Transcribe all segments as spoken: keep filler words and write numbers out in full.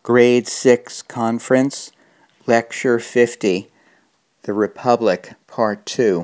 Grade six Conference, Lecture fifty, The Republic, Part two.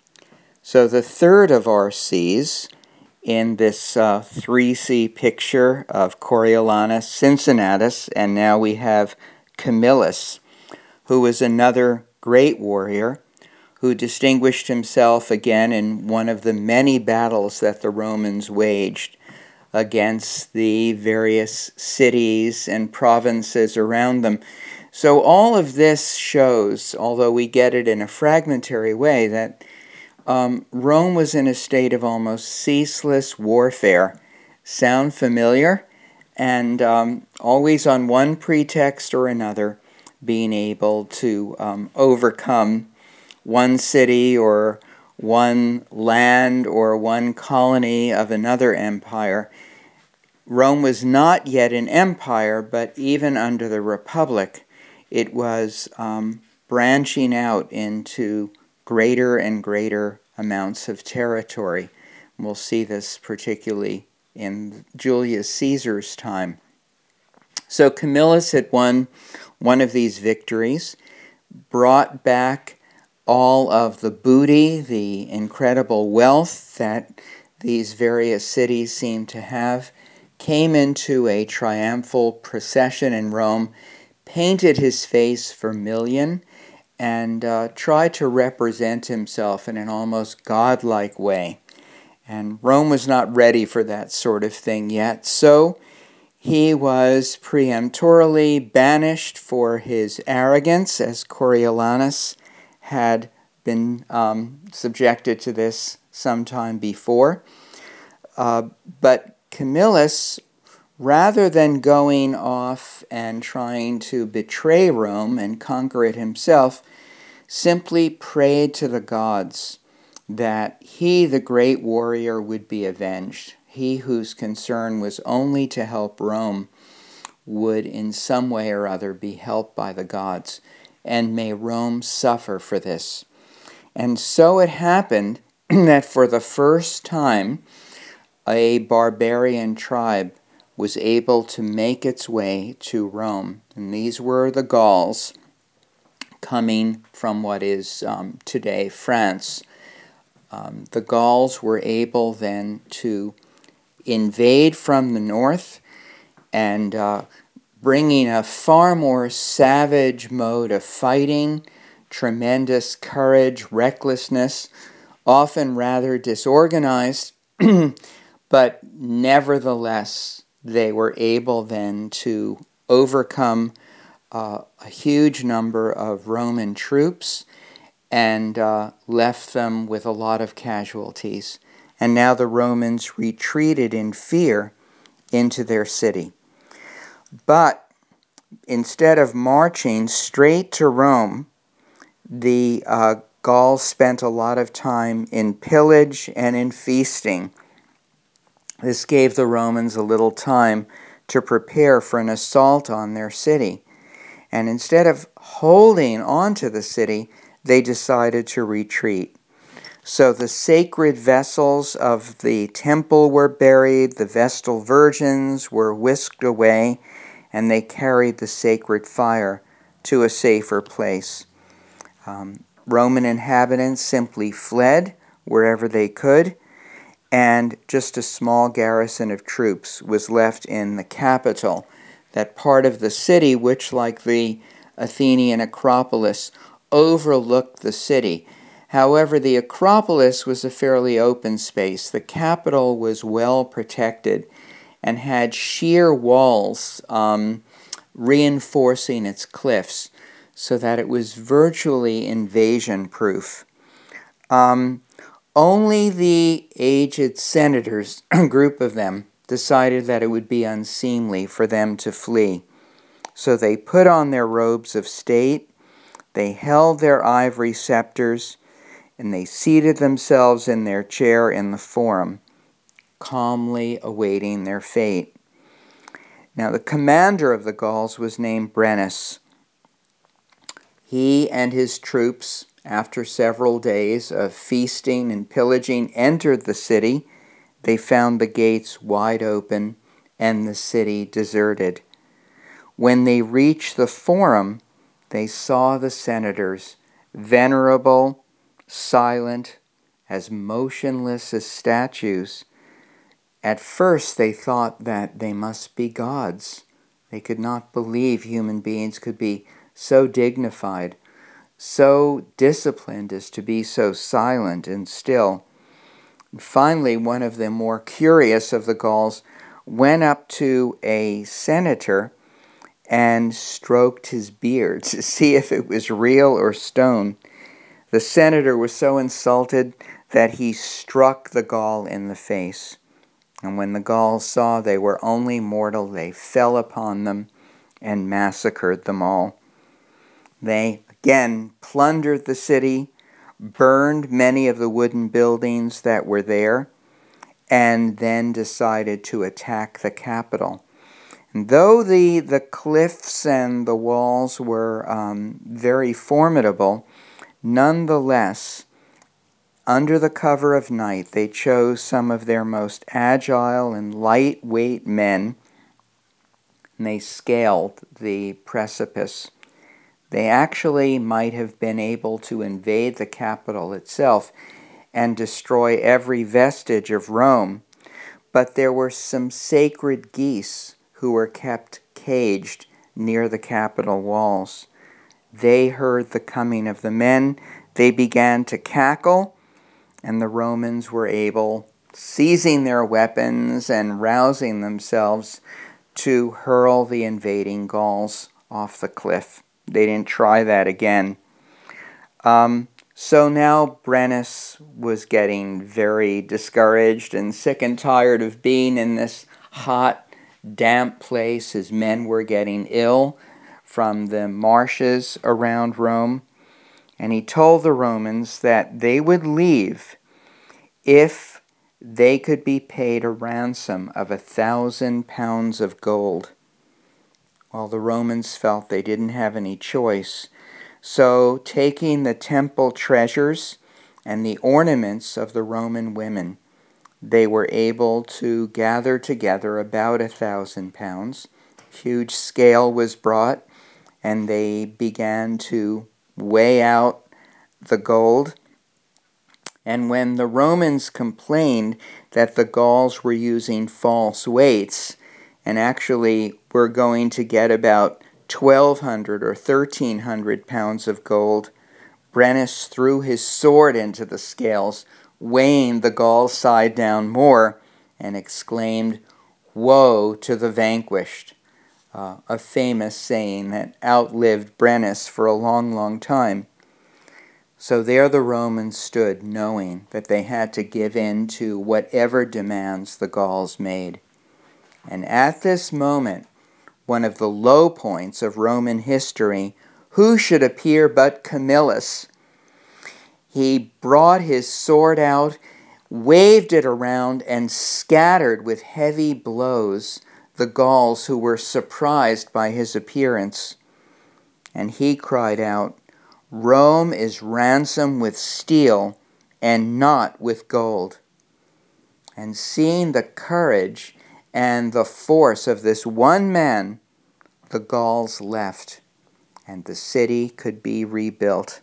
So the third of our C's in this uh, three C picture of Coriolanus, Cincinnatus, and now we have Camillus, who was another great warrior who distinguished himself again in one of the many battles that the Romans waged against the various cities and provinces around them. So all of this shows, although we get it in a fragmentary way, that um, Rome was in a state of almost ceaseless warfare. Sound familiar? And um, always on one pretext or another, being able to um, overcome one city or one land or one colony of another empire. Rome was not yet an empire, but even under the Republic, it was um, branching out into greater and greater amounts of territory. We'll see this particularly in Julius Caesar's time. So Camillus had won one of these victories, brought back all of the booty, the incredible wealth that these various cities seemed to have, came into a triumphal procession in Rome, painted his face vermilion, and uh, tried to represent himself in an almost godlike way. And Rome was not ready for that sort of thing yet, so he was peremptorily banished for his arrogance, as Coriolanus had been um, subjected to this sometime before. Uh, but Camillus, rather than going off and trying to betray Rome and conquer it himself, simply prayed to the gods that he, the great warrior, would be avenged. He whose concern was only to help Rome would in some way or other be helped by the gods, and may Rome suffer for this. And so it happened that for the first time, a barbarian tribe was able to make its way to Rome. And these were the Gauls, coming from what is um, today France. Um, the Gauls were able then to invade from the north and uh, bringing a far more savage mode of fighting, tremendous courage, recklessness, often rather disorganized, but nevertheless they were able then to overcome uh, a huge number of Roman troops and uh, left them with a lot of casualties. And now the Romans retreated in fear into their city. But instead of marching straight to Rome, the uh, Gauls spent a lot of time in pillage and in feasting. This gave the Romans a little time to prepare for an assault on their city. And instead of holding on to the city, they decided to retreat. So the sacred vessels of the temple were buried, the Vestal Virgins were whisked away, and they carried the sacred fire to a safer place. Um, Roman inhabitants simply fled wherever they could, and just a small garrison of troops was left in the capital, that part of the city which, like the Athenian Acropolis, overlooked the city. However, the Acropolis was a fairly open space. The capital was well protected and had sheer walls um, reinforcing its cliffs so that it was virtually invasion-proof. Um, only the aged senators, a group of them, decided that it would be unseemly for them to flee. So they put on their robes of state, they held their ivory scepters, and they seated themselves in their chair in the forum, calmly awaiting their fate. Now the commander of the Gauls was named Brennus. He and his troops, after several days of feasting and pillaging, entered the city. They found the gates wide open and the city deserted. When they reached the forum, they saw the senators, venerable, silent, as motionless as statues. At first they thought that they must be gods. They could not believe human beings could be so dignified, so disciplined as to be so silent and still. And finally, one of the more curious of the Gauls went up to a senator and stroked his beard to see if it was real or stone. The senator was so insulted that he struck the Gaul in the face. And when the Gauls saw they were only mortal, they fell upon them and massacred them all. They again plundered the city, burned many of the wooden buildings that were there, and then decided to attack the capital. And though the, the cliffs and the walls were um, very formidable, nonetheless, under the cover of night, they chose some of their most agile and lightweight men, and they scaled the precipice. They actually might have been able to invade the capital itself and destroy every vestige of Rome, but there were some sacred geese who were kept caged near the capital walls. They heard the coming of the men. They began to cackle, and the Romans were able, seizing their weapons and rousing themselves, to hurl the invading Gauls off the cliff. They didn't try that again. Um, so now Brennus was getting very discouraged and sick and tired of being in this hot, damp place. His men were getting ill from the marshes around Rome. And he told the Romans that they would leave if they could be paid a ransom of a thousand pounds of gold. Well, the Romans felt they didn't have any choice. So, taking the temple treasures and the ornaments of the Roman women, they were able to gather together about a thousand pounds. Huge scale was brought, and they began to weigh out the gold. And when the Romans complained that the Gauls were using false weights and actually were going to get about twelve hundred or thirteen hundred pounds of gold, Brennus threw his sword into the scales, weighing the Gaul side down more, and exclaimed, "Woe to the vanquished," uh, a famous saying that outlived Brennus for a long, long time. So there the Romans stood, knowing that they had to give in to whatever demands the Gauls made. And at this moment, one of the low points of Roman history, who should appear but Camillus? He brought his sword out, waved it around, and scattered with heavy blows the Gauls who were surprised by his appearance. And he cried out, "Rome is ransomed with steel and not with gold." And seeing the courage and the force of this one man, the Gauls left, and the city could be rebuilt.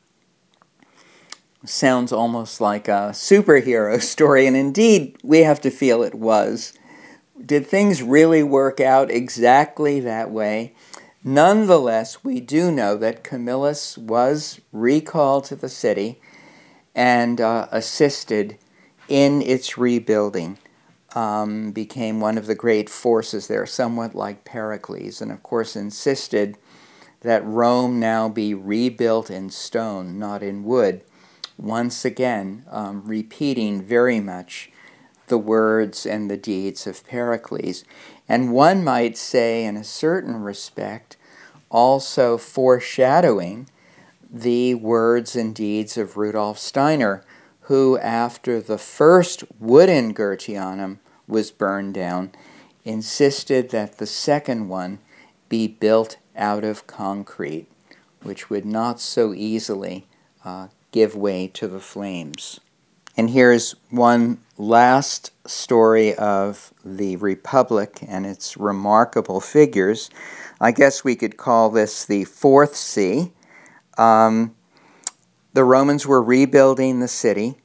Sounds almost like a superhero story, and indeed, we have to feel it was. Did things really work out exactly that way? Nonetheless, we do know that Camillus was recalled to the city and uh, assisted in its rebuilding, um, became one of the great forces there, somewhat like Pericles, and of course insisted that Rome now be rebuilt in stone, not in wood, once again um, repeating very much the words and the deeds of Pericles. And one might say, in a certain respect, also foreshadowing the words and deeds of Rudolf Steiner, who, after the first wooden Goetheanum was burned down, insisted that the second one be built out of concrete, which would not so easily uh, give way to the flames. And here's one last story of the Republic and its remarkable figures. I guess we could call this the fourth C. Um, the Romans were rebuilding the city,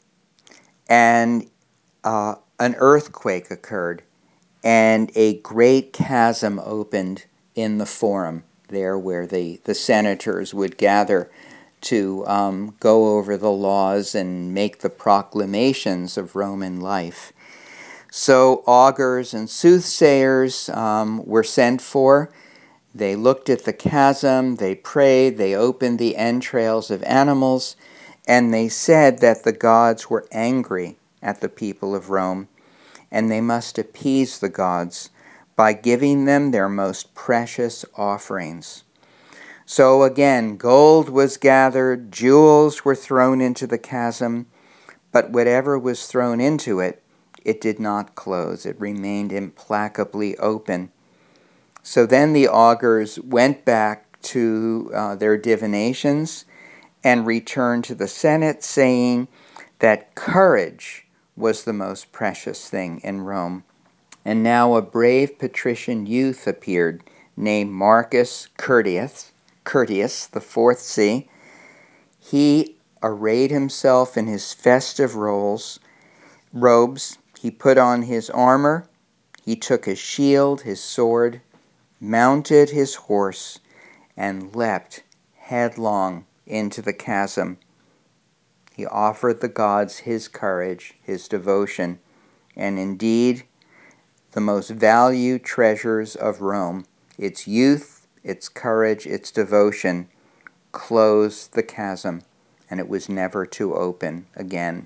and uh, an earthquake occurred, and a great chasm opened in the forum there where the, the senators would gather to um, go over the laws and make the proclamations of Roman life. So augurs and soothsayers um, were sent for. They looked at the chasm, they prayed, they opened the entrails of animals, and they said that the gods were angry at the people of Rome, and they must appease the gods by giving them their most precious offerings. So again, gold was gathered, jewels were thrown into the chasm, but whatever was thrown into it, it did not close. It remained implacably open. So then the augurs went back to uh, their divinations and returned to the Senate, saying that courage was the most precious thing in Rome. And now a brave patrician youth appeared, named Marcus Curtius, Curtius, the fourth C. He arrayed himself in his festive robes. robes. He put on his armor. He took his shield, his sword, mounted his horse, and leapt headlong into the chasm. He offered the gods his courage, his devotion, and indeed the most valued treasures of Rome, its youth, its courage, its devotion, closed the chasm, and it was never to open again.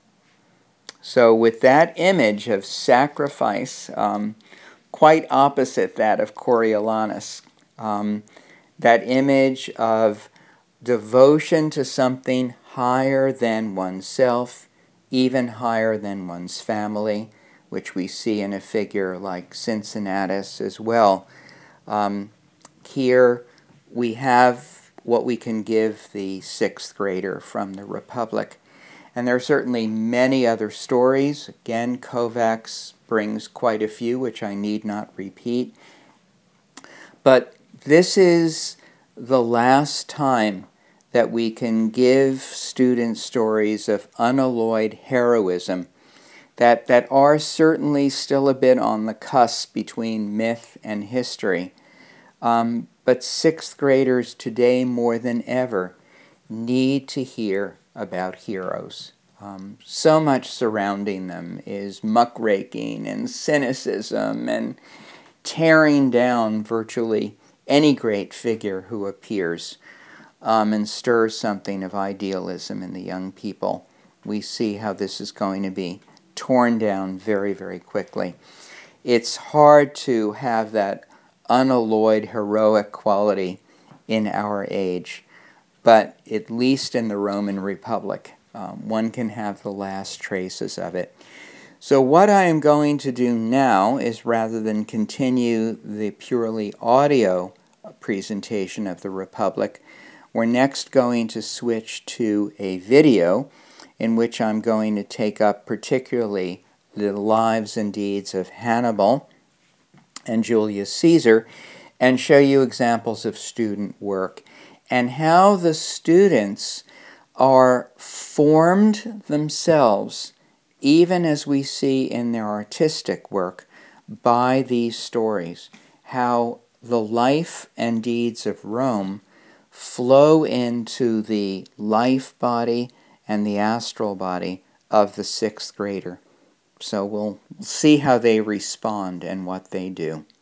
So with that image of sacrifice, um, quite opposite that of Coriolanus, um, that image of devotion to something higher than oneself, even higher than one's family, which we see in a figure like Cincinnatus as well. Um, here we have what we can give the sixth grader from the Republic. And there are certainly many other stories. Again, Kovacs brings quite a few, which I need not repeat. But this is the last time that we can give students stories of unalloyed heroism that, that are certainly still a bit on the cusp between myth and history. Um, but sixth graders today more than ever need to hear about heroes. Um, so much surrounding them is muckraking and cynicism and tearing down virtually any great figure who appears um, and stirs something of idealism in the young people. We see how this is going to be torn down very, very quickly. It's hard to have that unalloyed heroic quality in our age, but at least in the Roman Republic, um, one can have the last traces of it. So what I am going to do now is, rather than continue the purely audio presentation of the Republic, we're next going to switch to a video in which I'm going to take up particularly the lives and deeds of Hannibal and Julius Caesar and show you examples of student work and how the students are formed themselves, even as we see in their artistic work, by these stories, how the life and deeds of Rome flow into the life body and the astral body of the sixth grader. So we'll see how they respond and what they do.